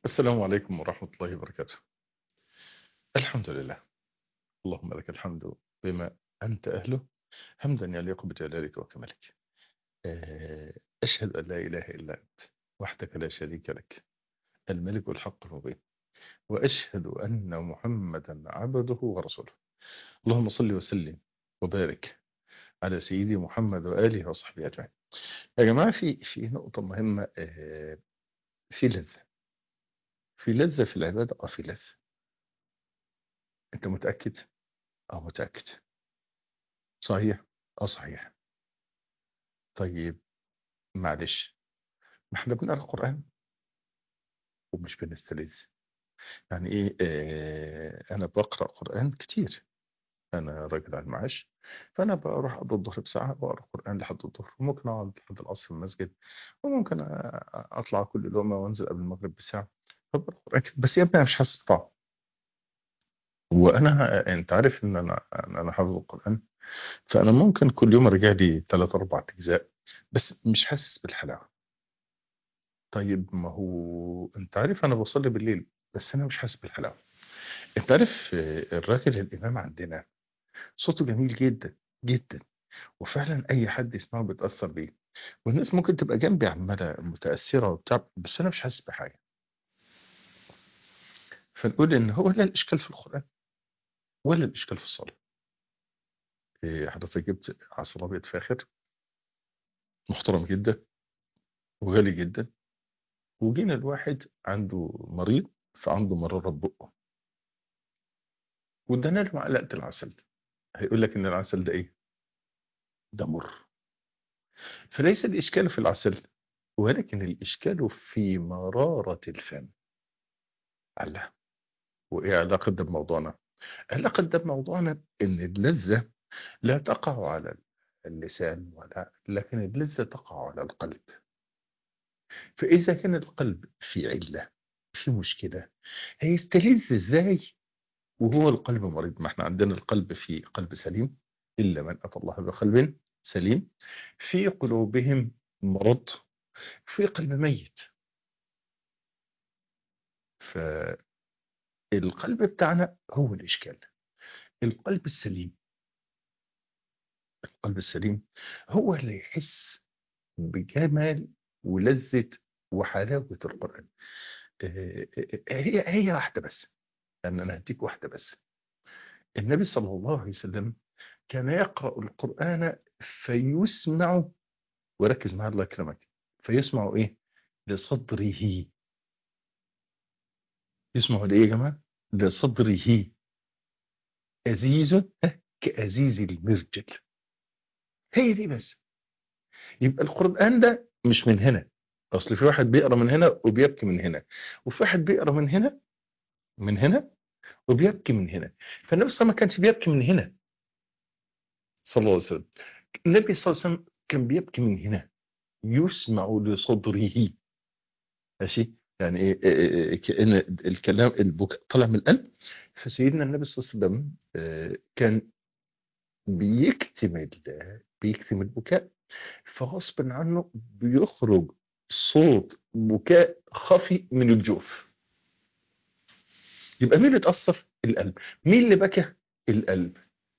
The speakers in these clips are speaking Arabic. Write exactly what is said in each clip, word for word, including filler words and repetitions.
السلام عليكم ورحمة الله وبركاته. الحمد لله، اللهم لك الحمد بما أنت أهله، حمدا يليق بجلالك وكمالك. آه، أشهد أن لا إله إلا أنت وحدك لا شريك لك، الملك الحق المبين، وأشهد أن محمدا عبده ورسوله. اللهم صل وسلم وبارك على سيدي محمد وآله وصحبه أجمعين. يا جماعة، في في نقطة مهمة. آه، في لذة في لذة في العبادة. أه في لذة. أنت متأكد؟ أه متأكد. صحيح؟ أه صحيح. طيب، معلش، ما احنا بنقرا القرآن ومش بنستلذ. يعني ايه؟ آه انا بقرا قرآن كتير. انا راجل على المعاش، فانا بروح قبل الظهر بساعه بقرا قرآن لحد الظهر، وممكن اقعد لحد العصر في المسجد، وممكن أ- اطلع كل لقمه وانزل قبل المغرب بساعه. فبقرا قرآن كتير. بس يا ابني انا مش حاسس بطعم. وانا انت عارف ان انا ان انا حافظ القرآن، فانا ممكن كل يوم ارجع لي ثلاث اربع اجزاء، بس مش حاسس بالحلاوه. طيب، ما هو انت عارف انا بصلي بالليل، بس انا مش حاسس بالحلاوه. انت عارف، آه، الراجل الامام عندنا صوته جميل جدا جدا، وفعلا اي حد يسمعه بيتاثر بيه، والناس ممكن تبقى جنبي عماله متاثره وبتاع، بس انا مش حاسس بحاجه. فنقول ان هو لا الاشكال في القران ولا الاشكال في الصلاه. إيه، حضرتك جبت عسل ابيض فاخر محترم جدا وغالي جدا، وجينا الواحد عنده مريض فعنده مراره بقه، وادانا له معلقه العسل. هيقول لك ان العسل ده ايه؟ ده مر. فليس الإشكال في العسل، ولكن الإشكال في مرارة الفم. الله. وإيه علاقة ده بموضوعنا؟ علاقة ده بموضوعنا إن اللذة لا تقع على اللسان، ولا لكن اللذة تقع على القلب. فإذا كان القلب في علة، في مشكلة، هيستلذ إزاي وهو القلب مريض؟ ما احنا عندنا القلب في قلب سليم، إلا من أتى الله بقلب سليم. في قلوبهم مرض، في قلب ميت. ف القلب بتاعنا هو الإشكال. القلب السليم، القلب السليم هو اللي يحس بجمال ولذة وحلاوة القرآن. آه، آه، آه، هي هي واحدة بس، لأن أنا هديك واحدة بس. النبي صلى الله عليه وسلم كان يقرأ القرآن فيسمع، وركز معايا الله يكرمك، فيسمع إيه؟ لصدره. يسمع لإيه يا جماعة؟ لصدره. أزيز كأزيز المرجل. هي دي بس. يبقى القرآن ده مش من هنا. اصل في واحد بيقرا من هنا وبيبكي من هنا، وفي واحد بيقرا من هنا من هنا وبيبكي من هنا. فالنبي صلى الله عليه وسلم ما كانش بيبكي من هنا صلى الله عليه وسلم. النبي صلى الله عليه وسلم كان بيبكي من هنا، يسمع لصدره. ماشي؟ يعني ايه؟ إيه- إيه- إيه، كأن الكلام البكاء طلع من القلب. فسيدنا النبي صلى الله عليه وسلم آه، كان بيكتم ال- بيكتم البكاء، فغصب عنه بيخرج صوت بكاء خفي من الجوف. يبقى مين اللي اتأثر؟ القلب. مين اللي بكى؟ القلب.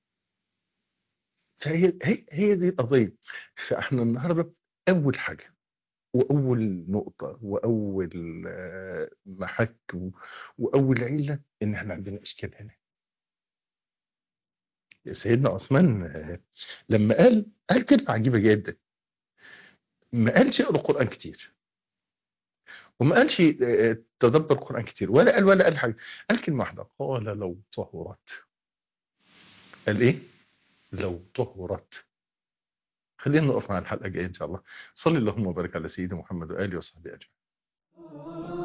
فهي هي, هي دي القضية. فاحنا النهاردة أول حاجة وأول نقطة وأول آه، محك و- وأول علة إن احنا عندنا إشكال هنا. سيدنا عثمان آه، لما قال قال كلمة عجيبة جدا. ما قالش اقرأ القرآن كتير، وما قالش آه، تدبر القرآن كتير، ولا قال ولا قال حاجة. قال كلمة واحدة، قال لو طهرت. قال إيه؟ لو طهرت. خلينا نقف مع الحلقة الجاية إن شاء الله. صلي اللهم وبارك على سيدنا محمد وآله وصحبه أجمعين.